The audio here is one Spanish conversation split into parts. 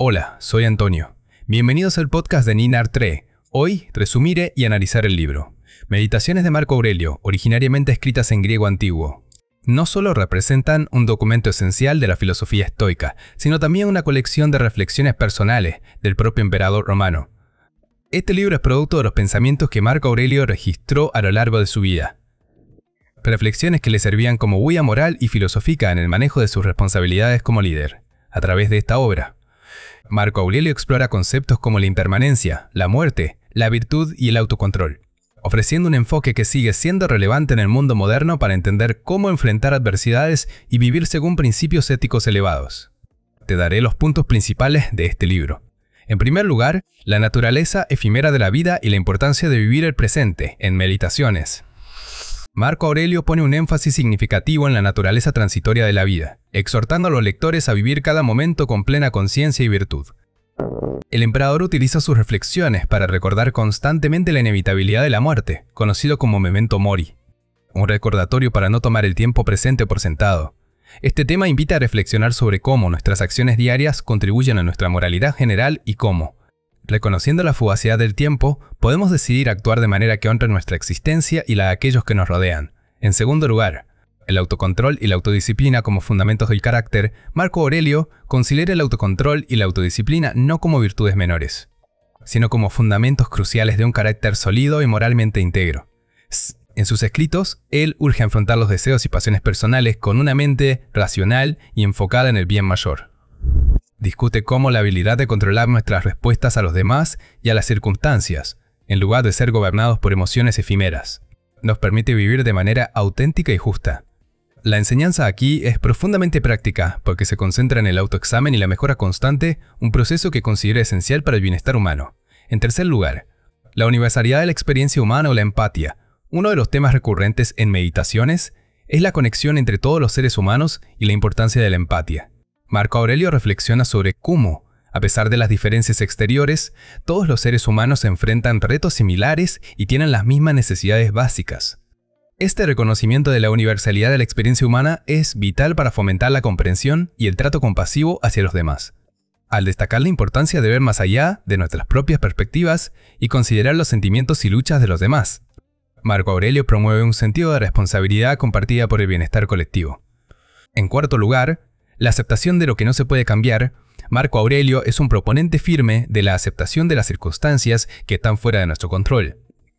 Hola, soy Antonio. Bienvenidos al podcast de Ninar 3. Hoy, resumiré y analizar el libro. Meditaciones de Marco Aurelio, originariamente escritas en griego antiguo. No solo representan un documento esencial de la filosofía estoica, sino también una colección de reflexiones personales del propio emperador romano. Este libro es producto de los pensamientos que Marco Aurelio registró a lo largo de su vida. Reflexiones que le servían como guía moral y filosófica en el manejo de sus responsabilidades como líder. A través de esta obra, Marco Aurelio explora conceptos como la impermanencia, la muerte, la virtud y el autocontrol, ofreciendo un enfoque que sigue siendo relevante en el mundo moderno para entender cómo enfrentar adversidades y vivir según principios éticos elevados. Te daré los puntos principales de este libro. En primer lugar, la naturaleza efímera de la vida y la importancia de vivir el presente, en Meditaciones. Marco Aurelio pone un énfasis significativo en la naturaleza transitoria de la vida, exhortando a los lectores a vivir cada momento con plena conciencia y virtud. El emperador utiliza sus reflexiones para recordar constantemente la inevitabilidad de la muerte, conocido como memento mori, un recordatorio para no tomar el tiempo presente por sentado. Este tema invita a reflexionar sobre cómo nuestras acciones diarias contribuyen a nuestra moralidad general y cómo, reconociendo la fugacidad del tiempo, podemos decidir actuar de manera que honre nuestra existencia y la de aquellos que nos rodean. En segundo lugar, el autocontrol y la autodisciplina como fundamentos del carácter. Marco Aurelio considera el autocontrol y la autodisciplina no como virtudes menores, sino como fundamentos cruciales de un carácter sólido y moralmente íntegro. En sus escritos, él urge a enfrentar los deseos y pasiones personales con una mente racional y enfocada en el bien mayor. Discute cómo la habilidad de controlar nuestras respuestas a los demás y a las circunstancias, en lugar de ser gobernados por emociones efímeras, nos permite vivir de manera auténtica y justa. La enseñanza aquí es profundamente práctica porque se concentra en el autoexamen y la mejora constante, un proceso que considera esencial para el bienestar humano. En tercer lugar, la universalidad de la experiencia humana o la empatía. Uno de los temas recurrentes en Meditaciones es la conexión entre todos los seres humanos y la importancia de la empatía. Marco Aurelio reflexiona sobre cómo, a pesar de las diferencias exteriores, todos los seres humanos enfrentan retos similares y tienen las mismas necesidades básicas. Este reconocimiento de la universalidad de la experiencia humana es vital para fomentar la comprensión y el trato compasivo hacia los demás, al destacar la importancia de ver más allá de nuestras propias perspectivas y considerar los sentimientos y luchas de los demás. Marco Aurelio promueve un sentido de responsabilidad compartida por el bienestar colectivo. En cuarto lugar, la aceptación de lo que no se puede cambiar. Marco Aurelio es un proponente firme de la aceptación de las circunstancias que están fuera de nuestro control.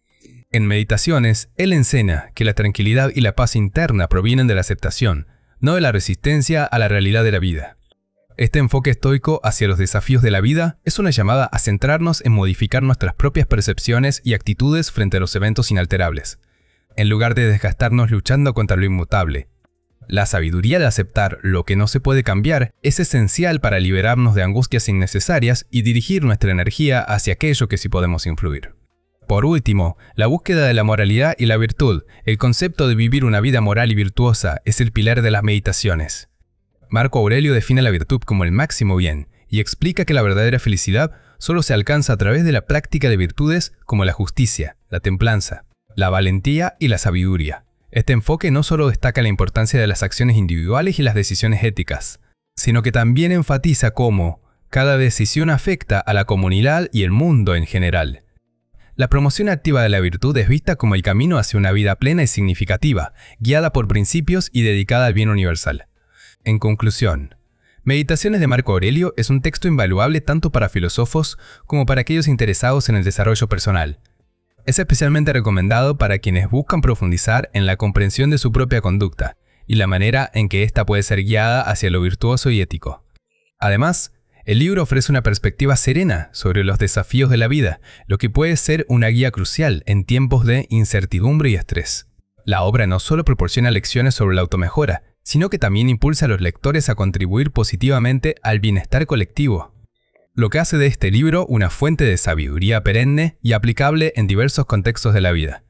En Meditaciones, él enseña que la tranquilidad y la paz interna provienen de la aceptación, no de la resistencia a la realidad de la vida. Este enfoque estoico hacia los desafíos de la vida es una llamada a centrarnos en modificar nuestras propias percepciones y actitudes frente a los eventos inalterables, en lugar de desgastarnos luchando contra lo inmutable. La sabiduría de aceptar lo que no se puede cambiar es esencial para liberarnos de angustias innecesarias y dirigir nuestra energía hacia aquello que sí podemos influir. Por último, la búsqueda de la moralidad y la virtud. El concepto de vivir una vida moral y virtuosa es el pilar de las Meditaciones. Marco Aurelio define la virtud como el máximo bien y explica que la verdadera felicidad solo se alcanza a través de la práctica de virtudes como la justicia, la templanza, la valentía y la sabiduría. Este enfoque no solo destaca la importancia de las acciones individuales y las decisiones éticas, sino que también enfatiza cómo cada decisión afecta a la comunidad y el mundo en general. La promoción activa de la virtud es vista como el camino hacia una vida plena y significativa, guiada por principios y dedicada al bien universal. En conclusión, Meditaciones de Marco Aurelio es un texto invaluable tanto para filósofos como para aquellos interesados en el desarrollo personal. Es especialmente recomendado para quienes buscan profundizar en la comprensión de su propia conducta y la manera en que ésta puede ser guiada hacia lo virtuoso y ético. Además, el libro ofrece una perspectiva serena sobre los desafíos de la vida, lo que puede ser una guía crucial en tiempos de incertidumbre y estrés. La obra no solo proporciona lecciones sobre la automejora, sino que también impulsa a los lectores a contribuir positivamente al bienestar colectivo, lo que hace de este libro una fuente de sabiduría perenne y aplicable en diversos contextos de la vida.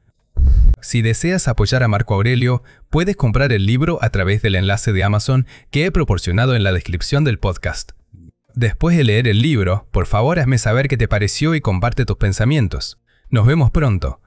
Si deseas apoyar a Marco Aurelio, puedes comprar el libro a través del enlace de Amazon que he proporcionado en la descripción del podcast. Después de leer el libro, por favor hazme saber qué te pareció y comparte tus pensamientos. Nos vemos pronto.